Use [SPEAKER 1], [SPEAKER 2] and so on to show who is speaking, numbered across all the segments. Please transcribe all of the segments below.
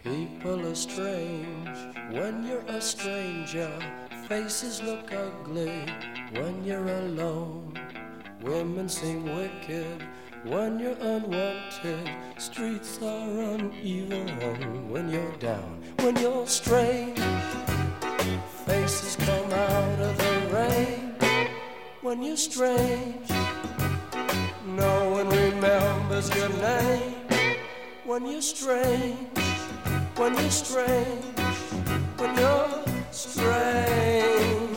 [SPEAKER 1] People are strange when you're a stranger. Faces look ugly when you're alone. Women seem wicked when you're unwanted. Streets are uneven when you're down. When you're strange, faces come out of the rain. When you're strange, no one remembers your name. When you're strange, when you're strange, when you're strange.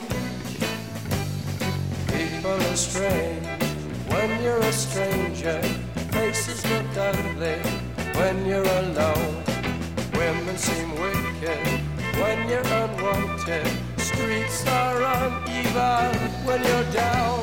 [SPEAKER 1] People are strange when you're a stranger. Faces look ugly when you're alone. Women seem wicked when you're unwanted. Streets are uneven when you're down.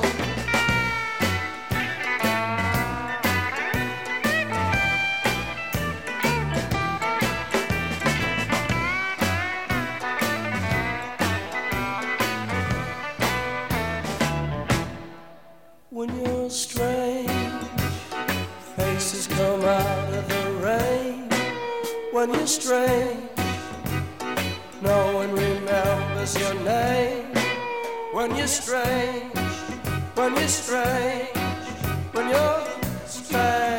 [SPEAKER 1] When you're strange, faces come out of the rain. When you're strange, no one remembers your name. When you're strange, when you're strange, when you're strange.